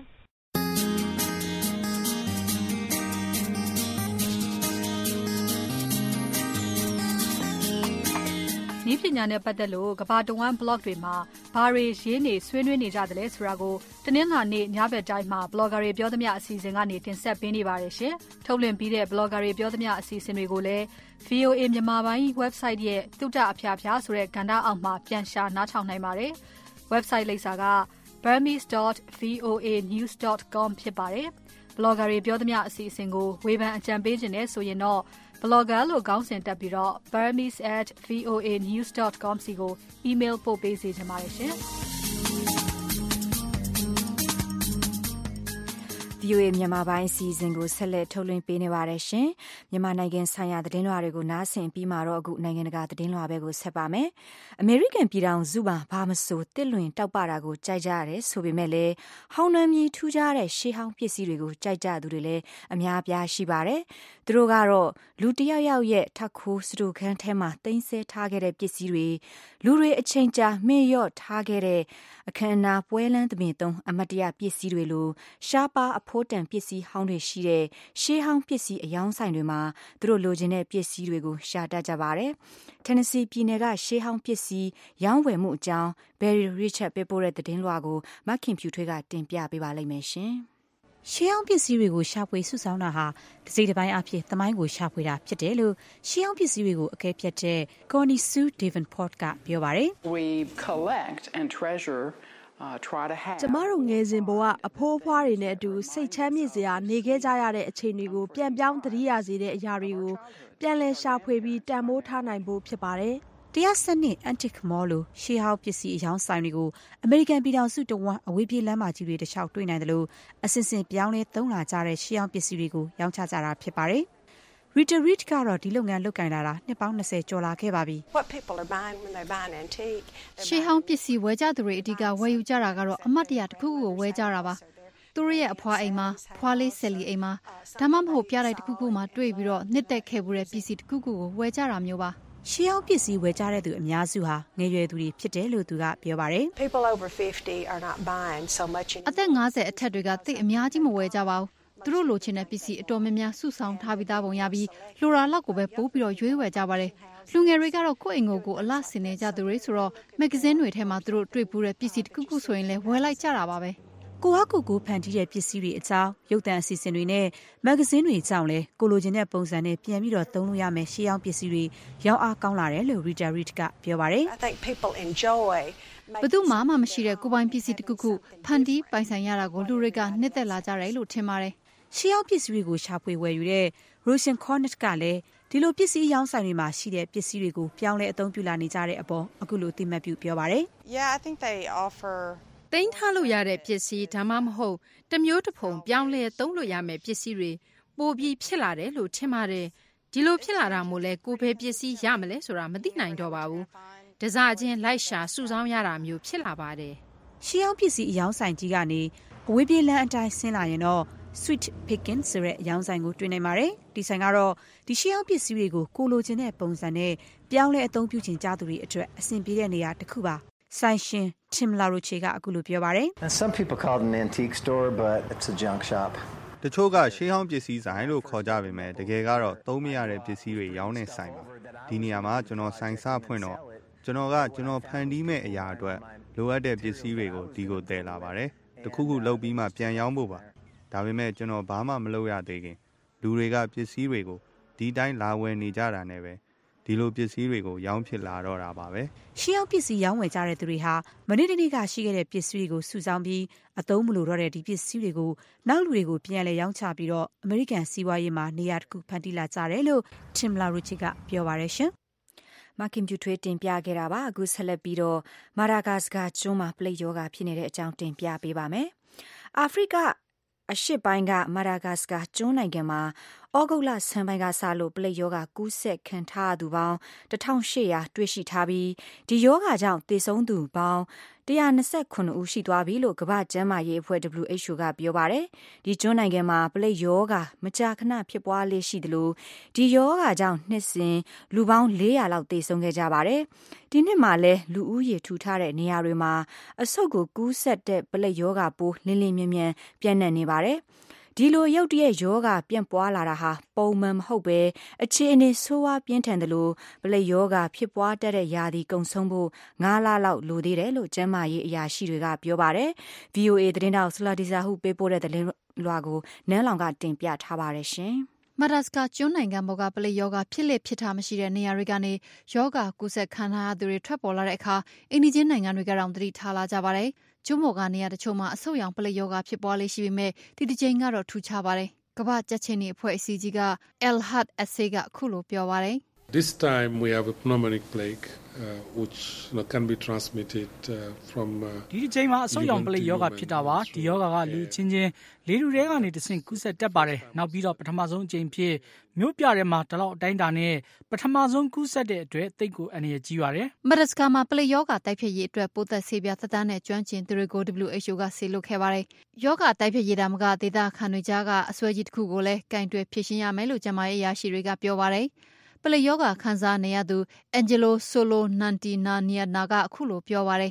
နည်းပညာနဲ့ပတ်သက်လို့ကမ္ဘာတဝန်း blog တွေမှာဘာတွေရေးနေဆွေးနွေးနေကြတယ်လဲဆိုတာကိုတနင်္လာနေ့ညဘက်တိုင်းမှာ blogger တွေပြောသမျှအစီအစဉ်ကနေတင်ဆက်ပေးနေပါတယ်ရှင်။ထုတ်လွှင့်ပြီးတဲ့ blogger တွေပြောသမျှအစီအစဉ်တွေကိုလည်း ဗီအိုအေ မြန်မာပိုင်း website ရဲ့တုတ္တအဖျားဖျားဆိုတဲ့ကဏ္ဍအောက်မှာပြန်ရှာနားထောင်နိုင်ပါတယ်။ website လိပ်စာက burmese dot v o a news dot com ဖြစ်ပါတယ်။ blogger တွေပြောသမျှအစီအစဉ်ကိုဝေဖန်အကြံပေးခြင်းနဲ့ဆိုရင်တော့blogger လို့ခေါင်းစဉ်တက်ပြီးတော့ burmese at v o a news dot com စီကို email ပို့ပေးစေချင်ပါတယ်ရှင်။ဗီအိုအေမြန်မာပိုင်းအစီအစဉ်ကိုဆက်လက်ထုတ်လွှင့်ပေးနေပါတယ်ရှင်။မြန်မာနိုင်ငံဆိုင်ရာသတင်းလွှာတွေကိုနားဆင်ပြီးမှတော့အခုနိုင်ငံတကာသတင်းလွှာပဲကိုဆက်ပါမယ်။အမေရိကန်ပြည်ထောင်စုမှာဘာမဆိုတစ်လွင်တောက်ပတာကိုကြိုက်ကြရတယ်ဆိုပေမဲ့လည်းဟောင်းနှမ်းမြေထူးခြားတဲ့ရှေးဟောင်းပစ္စည်းတွေကိုကြိုက်ကြသူတွေလည်းအများအပြားရှိပါတယ်။သူတို့ကတော့လူတယောက်ယောက်ရဲ့ထက်ခိုးစတူခန်းထဲမှာတင်ဆက်ထားခဲ့တဲ့ပစ္စည်းတွေလူတွေအချိန်ကြာမေ့လျော့ထားခဲ့တဲ့အခမ်းအနားပွဲလန်းသမင်သုံးအမတ်တရပစ္စည်းတွေလိုရှားပါအဖိုးတန်ပစ္စည်းဟောင်းတွေရှိတဲ့ရှေးဟောင်းပစ္စည်းအယောင်းဆိုင်တွေမှာသူတို့လိုချင်တဲ့ပစ္စည်းတွေကိုရှာတတ်ကြပါတယ်။ Tennessee ပြည်နယ်ကရှေးဟောင်းပစ္စည်းရောင်းဝယ်မှုအကြောင်း Barry Richard ပေးပို့တဲ့သတင်းလွှာကိုမခင်ဖြူထွေးကတင်ပြပေးပါလိမ့်မယ်ရှင်။ရှေးဟောင်းပစ္စည်းတွေကိုရှာဖွေစုဆောင်းတာဟာတစ်စိတ်တစ်ပိုင်းအဖြစ်သမိုင်းကိုရှာဖွေတာဖြစ်တယ်လို့ရှေးဟောင်းပစ္စည်းတွေကိုအကဲဖြတ်တဲ့ Connie Sue Davenport ကပြောပါတယ်။ We collect and treasure Uh, try to have ကျမတို့ငယ်စဉ်ဘဝအဖိုးအဖွားတွေနဲ့အတူစိတ်ချမ်းမြေ့စရာနေခဲ့ကြရတဲ့အချိန်တွေကိုပြန်ပြောင်းသတိရစေတဲ့အရာတွေကိုပြန်လည်ရှာဖွေပြီးတန်ဖိုးထားနိုင်ဖို့ဖြစ်ပါတယ်။တရားစနစ် Antique Mall လို့ရှေးဟောင်းပစ္စည်းအယောင်းဆိုင်တွေကိုအမေရိကန်ပြည်ထောင်စုတဝန်းအဝေးပြေးလမ်းမကြီးတွေတစ်လျှောက်တွေ့နိုင်တယ်လို့အစဉ်စဉ်ပြောင်းလဲသုံးလာကြတဲ့ရှေးဟောင်းပစ္စည်းတွေကိုရောင်းချကြတာဖြစ်ပါတယ်။ Rita Reed ကတော့ဒီလုပ်ငန်းလုပ်ကိုင်လာတာနှစ်ပေါင်း၂၀ကျော်လာခဲ့ပါပြီ။ What people are buying when they buy an antique ရှေးဟောင်းပစ္စည်းဝယ်ကြသူတွေအဓိကဝယ်ယူကြတာကတော့အမတ်တရတစ်ခုခုကိုဝယ်ကြတာပါ။သူတို့ရဲ့အဖွားအိမ်မှာဖွားလေးဆယ်လီအိမ်မှာဒါမှမဟုတ်ပြတိုက်တစ်ခုခုမှာတွေ့ပြီးတော့နှစ်သက်ခဲ့မှုတဲ့ပစ္စည်းတစ်ခုခုကိုဝယ်ကြတာမျိုးပါ။ရှေးဟောင်းပစ္စည်းဝယ်ကြတဲ့သူအများစုဟာငယ်ရွယ်သူတွေဖြစ်တယ်လို့သူကပြောပါတယ်။ People over fifty are not buying so much. အသက်၅၀အထက်တွေကသိအများကြီးမဝယ်ကြပါဘူး။သူတို့လိုချင်တဲ့ပစ္စည်းအတော်များများစုဆောင်းထားပြီးသားပုံရပြီးလိုရာလောက်ကိုပဲပို့ပြီးတော့ရွေးဝယ်ကြပါတယ်။လူငယ်တွေကတော့ကိုယ့်အိမ်ကိုကိုအလားဆင်နေကြသူတွေဆိုတော့မဂ္ဂဇင်းတွေထဲမှာသူတို့တွေ့ပူးတဲ့ပစ္စည်းတစ်ခုခုဆိုရင်လည်းဝယ်လိုက်ကြတာပါပဲ။ကိုယ့်အကူကိုဖန်တီးတဲ့ပစ္စည်းတွေအကြောင်းရုပ်သံအစီအစဉ်တွေနဲ့မဂ္ဂဇင်းတွေအကြောင်းလဲကိုလိုချင်တဲ့ပုံစံနဲ့ပြန်ပြီးတော့သုံးလို့ရမယ်ရှေးဟောင်းပစ္စည်းတွေရောင်းအားကောင်းလာတယ်လို့ Rita Reed ကပြောပါတယ်။ I think people enjoy ဘယ်သူမှမမရှိတဲ့ကိုယ်ပိုင်ပစ္စည်းတစ်ခုခုဖန်တီးပိုင်ဆိုင်ရတာကိုလူတွေကနှစ်သက်လာကြတယ်လို့ထင်ပါတယ်။ရှေးဟောင်းပစ္စည်းတွေကိုရှာဖွေဝယ်ယူတဲ့ Roshan Cornett ကလည်းဒီလိုပစ္စည်းရောင်းဆိုင်တွေမှာရှိတဲ့ပစ္စည်းတွေကိုပြောင်းလဲအသုံးပြုလာနေကြတဲ့အပေါ်အခုလိုသိမှတ်ပြုပြောပါတယ်။ Yeah, I think they offer သိမ်းထားလို့ရတဲ့ပစ္စည်းဒါမှမဟုတ်တမျိုးတစ်ဖုံပြောင်းလဲသုံးလို့ရမယ်ပစ္စည်းတွေပိုပြီးဖြစ်လာတယ်လို့ထင်ပါတယ်။ဒီလိုဖြစ်လာတာမို့လဲကိုယ်ပဲပစ္စည်းရမလဲဆိုတာမသိနိုင်တော့ပါဘူး။တစားချင်းလိုက်ရှာစုဆောင်းရတာမျိုးဖြစ်လာပါတယ်။ရှေးဟောင်းပစ္စည်းအယောင်းဆိုင်ကြီးကနေအဝေးပြေးလမ်းအတိုင်းဆင်းလာရင်တော့Sweet Pickin ဆိုတဲ့အယောင်းဆိုင်ကိုတွေ့နိုင်ပါတယ်။ဒီဆိုင်ကတော့ဒီရှေးဟောင်းပစ္စည်းတွေကိုကိုလိုချင်တဲ့ပုံစံနဲ့ပြောင်းလဲအသုံးပြုချင်ကြသူတွေအတွက်အဆင်ပြေတဲ့နေရာတစ်ခုပါ။ဆိုင်ရှင် Tim LaRoche ကအခုလိုပြောပါတယ်။ Some people call it an antique store, but it's a junk shop. တချို့ကရှေးဟောင်းပစ္စည်းဆိုင်လို့ခေါ်ကြပေမဲ့တကယ်ကတော့သုံးမရတဲ့ပစ္စည်းတွေရောင်းတဲ့ဆိုင်ပါ။ဒီနေရာမှာကျွန်တော်ဆိုင်စဖွင့်တော့ကျွန်တော်ကကျွန်တော်ဖန်တီးမဲ့အရာအတွက်လိုအပ်တဲ့ပစ္စည်းတွေကိုဒီကိုတည်လာပါတယ်။တခုခုလုပ်ပြီးမှပြန်ရောင်းဖို့ပါ။ဒါပေမဲ့ကျွန်တော်ဘာမှမလုပ်ရသေးခင်လူတွေကပစ္စည်းတွေကိုဒီတိုင်းလာဝယ်နေကြတာနဲ့ပဲဒီလိုပစ္စည်းတွေကိုရောင်းဖြစ်လာတော့တာပါပဲရှေးဟောင်းပစ္စည်းရောင်းဝယ်ကြတဲ့သူတွေဟာမနေ့တနေ့ကရှိခဲ့တဲ့ပစ္စည်းတွေကိုစုဆောင်းပြီးအသုံးမလိုတော့တဲ့ဒီပစ္စည်းတွေကိုနောက်လူတွေကိုပြန်လည်ရောင်းချပြီးတော့အမေရိကန်စီးပွားရေးမှာနေရာတစ်ခုဖန်တီးလာကြတယ်လို့ Tim LaRoche ကပြောပါရရှင်မခင်ပြူထွေးတင်ပြခဲ့တာပါအခုဆက်လက်ပြီးတော့မာဒါဂတ်စကာကျွန်းမှာပလိတ်ယောဂါဖြစ်နေတဲ့အကြောင်းတင်ပြပေးပါမယ်အာဖရိကအရှေ့ပိုင်းကမာဒါဂတ်စကာကျွန်းနိုင်ငံမှာဩဂုတ်လဆန်းပိုင်းကစလို့ပလိတ်ယောဂါကူးစက်ခံထားသူပေါင်း၁၈၀၀တွေ့ရှိထားပြီးဒီယောဂါကြောင့်သေဆုံးသူပေါင်း၁၂၇ဦးရှိသွားပြီလို့ကမ္ဘာ့ကျန်းမာရေးအဖွဲ့ W H O ကပြောပါတယ်ဒီကျွန်းနိုင်ငံမှာပလိတ်ယောဂါမကြာခဏဖြစ်ပွားလေးရှိသလိုဒီယောဂါကြောင့်နှစ်စဉ်လူပေါင်း၄၀၀လောက်သေဆုံးခဲ့ကြပါတယ်ဒီနှစ်မှာလဲလူဦးရေထူထားတဲ့နေရာတွေမှာအဆုတ်ကိုကူးစက်တဲ့ပလိတ်ယောဂါပိုးလင်းလင်းမြန်းမြန်းပြန့်နှံ့နေပါတယ်ဒီလိုရုတ်တရက်ယောဂပြန့်ပွားလာတာဟာပုံမှန်မဟုတ်ပဲအခြေအနေဆိုးဝါးပြင်းထန်တယ်လို့ပလိတ်ယောဂဖြစ်ပွားတတ်တဲ့ယာဒီကုံဆုံးဖို့ငါးလလောက်လိုသေးတယ်လို့ကျန်းမာရေးအရာရှိတွေကပြောပါတယ် V O A သတင်းတောက်ဆလာဒီဇာဟုပေးပို့တဲ့သတင်းလွှာကိုနန်းလောင်ကတင်ပြထားပါတယ်ရှင်မာဒါဂတ်စကာကျွန်းနိုင်ငံပေါ်ကပလိတ်ယောဂဖြစ်လေဖြစ်တာမရှိတဲ့နေရာတွေကနေယောဂကူးစက်ခံထားရသူတွေထွက်ပေါ်လာတဲ့အခါအိန္ဒိချင်းနိုင်ငံတွေကတောင်သတိထားလာကြပါတယ်ကျွန်းပေါ်ကနေရာတချို့မှာအဆုတ်ရောင်ပလိတ်ယောဂဖြစ်ပွားလေးရှိပေမဲ့ဒီတစ်ချိန်ကတော့ထူးခြားပါတယ်ကမ္ဘာ့ကြက်ချင်းတွေအဖွဲ့အစည်းကြီးက El Had Essay ကခုလိုပြောပါတယ် This time we have a pneumonic plague uh, which you know, can be transmitted uh, from ဒီအချိန်မှာအဆုတ်ရောင်ပလိပ်ယောဂဖြစ်တာပါဒီယောဂကလူချင်းချင်းလေလူတွေကနေတဆင့်ကူးစက်တတ်ပါတယ်နောက်ပြီးတော့ပထမဆုံးအချိန်ဖြစ်မြို့ပြထဲမှာတလောက်အတိုင်းတာနဲ့ပထမဆုံးကူးစက်တဲ့အတွက်တိတ်ကိုအန္တရာယ်ကြီးပါတယ်မဒတ်စကာမှာပလိပ်ယောဂတိုက်ဖြစ်ရေးအတွက်ပိုးသက်ဆေးပြားသက်တမ်းနဲ့ကျွမ်းကျင်သူတွေကို W H O ကဆေးလွှတ်ခဲ့ပါတယ်ယောဂတိုက်ဖြစ်ရေးတာမကဒေသခံတွေကြားကအစွဲကြီးတစ်ခုကိုလည်းကင်တွယ်ဖြည့်ရှင်းရမယ်လို့ကျန်းမာရေးအရာရှိတွေကပြောပါတယ်ပလိပ်ယောဂခံစားနေရသူအန်ဂျလိုဆိုလိုနန်တီနာနီယာနာကအခုလိုပြောပါတယ်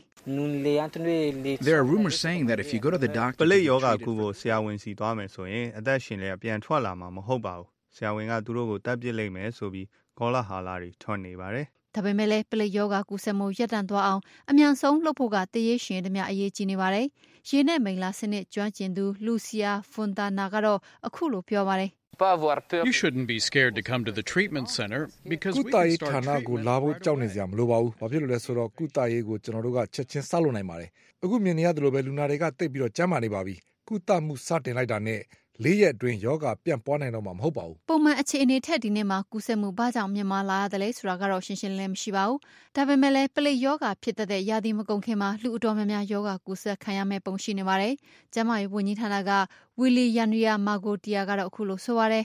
There are rumors saying that if you go to the doctor ပလိပ်ယောဂကုဖို့ဆရာဝန်စီသွားမယ်ဆိုရင်အသက်ရှင်လည်းပြန်ထွက်လာမှာမဟုတ်ပါဘူးဆရာဝန်ကသူတို့ကိုတပ်ပစ်လိုက်မယ်ဆိုပြီးကောလာဟာလာတွေထွက်နေပါတယ်ဒါပေမဲ့လည်းပလိပ်ယောဂကူးစက်မှုရပ်တန့်သွားအောင်အမြန်ဆုံးလှုပ်ဖို့ကတည်ရရှင်တမျှအရေးကြီးနေပါတယ်။ရေနဲ့မိန်လာစနစ်ကျွမ်းကျင်သူလူစီယာဖွန်တာနာကတော့အခုလိုပြောပါတယ် You shouldn't be scared to come to the treatment center because we can start ကုသရေးဌာနကိုလာဖို့ကြောက်နေစရာမလိုပါဘူး။ဘာဖြစ်လို့လဲဆိုတော့ကုသရေးကိုကျွန်တော်တို့ကချက်ချင်းစလုပ်နိုင်ပါတယ်။အခုမြင်နေရတယ်လို့ပဲလူနာတွေကတိတ်ပြီးတော့ကြမ်းမာနေပါပြီ။ကုသမှုစတင်လိုက်တာနဲ့လေးရက်အတွင်းယောဂပြန့်ပွားနိုင်တော့မှာမဟုတ်ပါဘူးပုံမှန်အခြေအနေထက်ဒီနေ့မှာကူးစက်မှုဘာကြောင့်မြင့်မားလာရတယ်လဲဆိုတာကတော့ရှင်းရှင်းလင်းမရှိပါဘူးဒါပေမဲ့လည်းပလိပ်ယောဂဖြစ်တဲ့ရာသီမကုန်ခင်မှာလူအတော်များများယောဂကူးစက်ခံရမဲ့ပုံရှိနေပါတယ်ကျန်းမာရေးဝန်ကြီးဌာနကဝီလီယန်ရီယာမာဂိုတီယာကတော့အခုလိုဆိုပါတယ်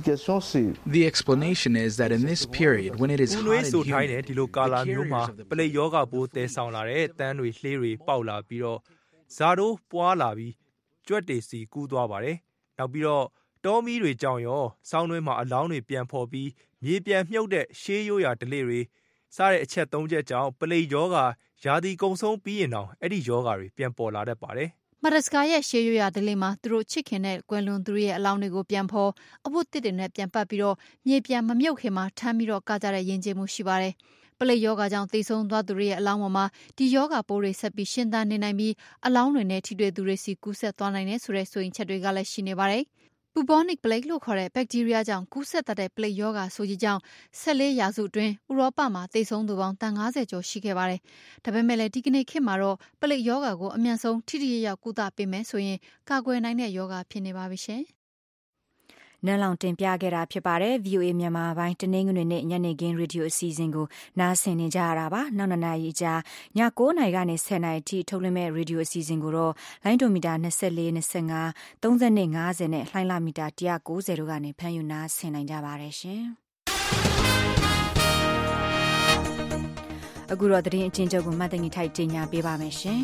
The explanation is that in this period when it is hot and ဆိုထိုင်း humid တဲ့ဒီလိုကာလာမျိုးမှာပလိပ်ယောဂပိုးတဲဆောင်လာတဲ့တန်းတွေလှေးတွေပေါက်လာပြီးတော့ဇာတိုးပွားလာပြီးကြွက်တွေစီကူးသွားပါတယ်နောက်ပြီးတော့တောမီးတွေကြောင့်ရောစောင်းတွင်းမှာအလောင်းတွေပြန်ဖော်ပြီးမြေပြန်မြုပ်တဲ့ရှေးရိုးရာဓလေ့တွေစားတဲ့အချက်သုံးချက်ကြောင့်ပလိပ်ယောဂရာသီကုံဆုံးပြီးရင်တော့အဲ့ဒီယောဂတွေပြန်ပေါ်လာတတ်ပါတယ်မဒတ်စကာရဲ့ရှေးရွာဒလေးမှာသူတို့ချစ်ခင်တဲ့ကွယ်လွန်သူရဲ့အလောင်းတွေကိုပြန်ဖော်အဝတ်တစ်တွေနဲ့ပြန်ပတ်ပြီးတော့မြေပြန်မမြုပ်ခင်မှာထမ်းပြီးတော့ကကြတဲ့ယဉ်ကျေးမှုရှိပါတယ်ပလိပ်ယောဂကြောင့်သေဆုံးသွားသူတွေရဲ့အလောင်းပေါ်မှာဒီယောဂပိုးတွေဆက်ပြီးရှင်းသန်နေနိုင်ပြီးအလောင်းတွေနဲ့ထိတွေ့သူတွေစီကူးဆက်သွားနိုင်တဲ့ဆိုတဲ့ဆိုရင်ချက်တွေကလည်းရှိနေပါတယ်ပူဘောနစ်ပလိပ်လို့ခေါ်တဲ့ဘက်တီးရီးယားကြောင့်ကူးဆက်တဲ့ပလိပ်ယောဂဆိုကြီးကြောင့်ဆက်လေးရာစုအတွင်းဥရောပမှာသေဆုံးသူပေါင်းတန်၅၀ကျော်ရှိခဲ့ပါတယ်။ဒါပေမဲ့လည်းဒီကနေ့ခေတ်မှာတော့ပလိပ်ယောဂကိုအမြန်ဆုံးထိထိရောက်ကုသပေးမယ်ဆိုရင်ကာကွယ်နိုင်တဲ့ယောဂဖြစ်နေပါပြီရှင်။နန်းလောင်တင်ပြခဲ့တာဖြစ်ပါတယ် V O A မြန်မာပိုင်းတနင်္ဂနွေနေ့ညနေခင်းရေဒီယိုအစီအစဉ်ကိုနားဆင်နေကြရတာပါနောက်နှစ်နာရီကြာည၉နာရီကနေ၁၀နာရီထိထုတ်လွှင့်မဲ့ရေဒီယိုအစီအစဉ်ကိုတော့လိုင်းဒိုမီတာ၂၄ ၂၅ ၃၅ ၅၀နဲ့လှိုင်းလာမီတာ၁၉၀တို့ကနေဖမ်းယူနားဆင်နိုင်ကြပါတယ်ရှင်အခုတော့သတင်းအချင်းချုပ်ကိုမှတ်တမ်းထိုက်တင်ညာပေးပါမယ်ရှင်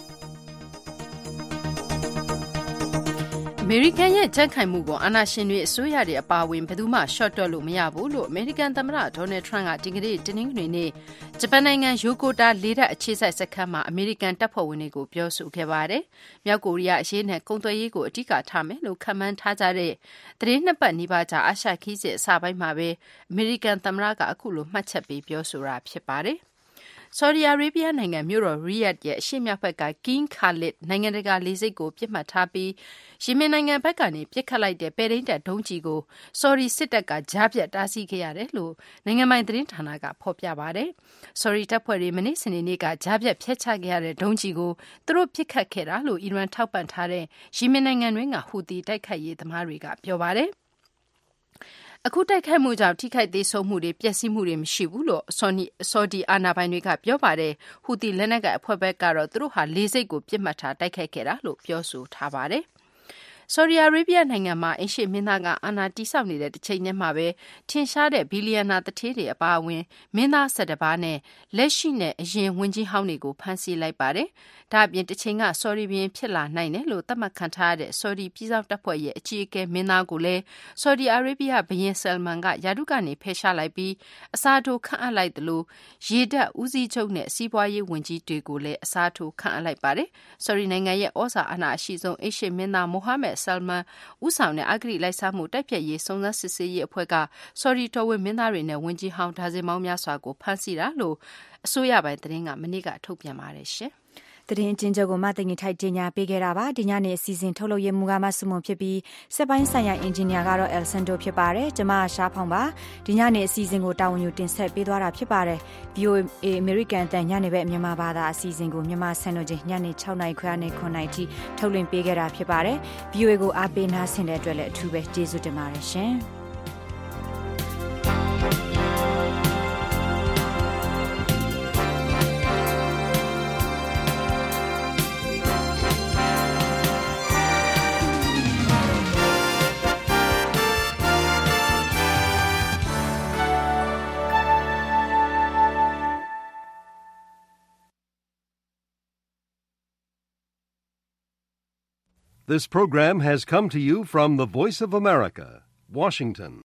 အမေရိကန်ရဲ့ကြက်ခိုင်မှုကိုအာဏာရှင်တွေအစိုးရတွေအပါအဝင်ဘယ်သူမှရှော့တွက်လို့မရဘူးလို့အမေရိကန်သမ္မတဒေါ်နယ်ထရန့်ကဒီကနေ့တနင်္ဂနွေနေ့ဂျပန်နိုင်ငံယိုကိုတာလေတပ်အခြေစိုက်စခန်းမှာအမေရိကန်တပ်ဖွဲ့ဝင်တွေကိုပြောဆိုခဲ့ပါတယ်။မြောက်ကိုရီးယားအရေးနဲ့ကုန်သွယ်ရေးကိုအဓိကထားမယ်လို့ခန့်မှန်းထားကြတဲ့သတင်းနှစ်ပတ်နီးပါးကြာအာရှခီးစစ်အစပိုင်းမှာပဲအမေရိကန်သမ္မတကအခုလိုမှတ်ချက်ပေးပြောဆိုတာဖြစ်ပါတယ်။ဆော်ဒီအာရေဗျနိုင်ငံမြို့တော်ရီယက်ရဲ့အရှေ့မြောက်ဘက်က King Khalid နိုင်ငံတကာလေဆိပ်ကိုပြစ်မှတ်ထားပြီးယီမင်နိုင်ငံဘက်ကနေပြစ်ခတ်လိုက်တဲ့ပဲရင်းတပ်ဒုံးကျည်ကိုဆော်ဒီစစ်တပ်ကကြားပြတ်တားဆီးခဲ့ရတယ်လို့နိုင်ငံပိုင်သတင်းဌာနကဖော်ပြပါတယ်။ဆော်ဒီတပ်ဖွဲ့တွေမနေ့စနေနေ့ကကြားပြတ်ဖျက်ချခဲ့ရတဲ့ဒုံးကျည်ကိုသူတို့ပြစ်ခတ်ခဲ့တာလို့အီရန်ထောက်ပံ့ထားတဲ့ယီမင်နိုင်ငံတွင်းကဟူသီတိုက်ခိုက်ရေးသမားတွေကပြောပါတယ်။အခုတိုက်ခိုက်မှုကြောင့်ထိခိုက်သေးဆုံးမှုတွေပျက်စီးမှုတွေမရှိဘူးလို့ဆော်နီဆော်ဒီအာဏာပိုင်တွေကပြောပါတယ်ဟူသီလက်နက်ကအဖွဲ့ဘက်ကတော့သူတို့ဟာလေဆိပ်ကိုပြစ်မှတ်ထားတိုက်ခိုက်ခဲ့တာလို့ပြောဆိုထားပါတယ်ဆော်ဒီအာရေဗျနိုင်ငံမှာအင်ရှေမင်းသားကအာဏာတိစောက်နေတဲ့တစ်ချိန်တည်းမှာပဲထင်ရှားတဲ့ဘီလီယံနာတထေးတွေအပါအဝင်မင်းသား၁၁ပါးနဲ့လက်ရှိနဲ့အရင်ဝန်ကြီးဟောင်းတွေကိုဖမ်းဆီးလိုက်ပါတယ်။ဒါ့အပြင်တစ်ချိန်ကဆော်ဒီဘီရင်ဖြစ်လာနိုင်တယ်လို့သတ်မှတ်ခံထားရတဲ့ဆော်ဒီပြည်ဆောင်တပ်ဖွဲ့ရဲ့အကြီးအကဲမင်းသားကိုလည်းဆော်ဒီအာရေဗျဘုရင်ဆယ်မန်ကယာဒုကနေဖယ်ရှားလိုက်ပြီးအစားထိုးခန့်အပ်လိုက်တယ်လို့ရေတပ်ဦးစီးချုပ်နဲ့စီးပွားရေးဝန်ကြီးတွေကိုလည်းအစားထိုးခန့်အပ်လိုက်ပါတယ်။ဆော်ဒီနိုင်ငံရဲ့ဩဇာအာဏာအရှိဆုံးအင်ရှေမင်းသားမိုဟာမက်ဆယ်မန်ဦးဆောင်တဲ့အဂရိလိုက်စားမှုတိုက်ဖြတ်ရေးစုံစမ်းစစ်ဆေးရေးအဖွဲ့ကဆော်ဒီတော်ဝင်မင်းသားတွေနဲ့ဝန်ကြီးဟောင်းဒါဇင်မောင်းများစွာကိုဖမ်းဆီးတာလို့အစိုးရပိုင်းသတင်းကမနေ့ကထုတ်ပြန်ပါတယ်ရှင်။သတင်းအချင်းချုပ်ကိုမသိငင်ထိုက်တင်ညာပေးခဲ့တာပါဒီညနေအစီအစဉ်ထုတ်လုပ်ရမှုကမှစုမုံဖြစ်ပြီးစက်ပိုင်းဆိုင်ရာအင်ဂျင်နီယာကတော့အယ်ဆန်ဒိုဖြစ်ပါတယ်ကျွန်မရှားဖောင်ပါဒီညနေအစီအစဉ်ကိုတာဝန်ယူတင်ဆက်ပေးသွားတာဖြစ်ပါတယ် V O A American တန်ညနေပဲမြန်မာဘာသာအစီအစဉ်ကိုမြန်မာစံတော်ချိန်ညနေ၆နာရီခွဲနဲ့ခုနှစ်နာရီထိထုတ်လွှင့်ပေးခဲ့တာဖြစ်ပါတယ် V O A ကိုအားပေးနားဆင်တဲ့အတွက်လည်းအထူးပဲကျေးဇူးတင်ပါတယ်ရှင် This program has come to you from the Voice of America, Washington.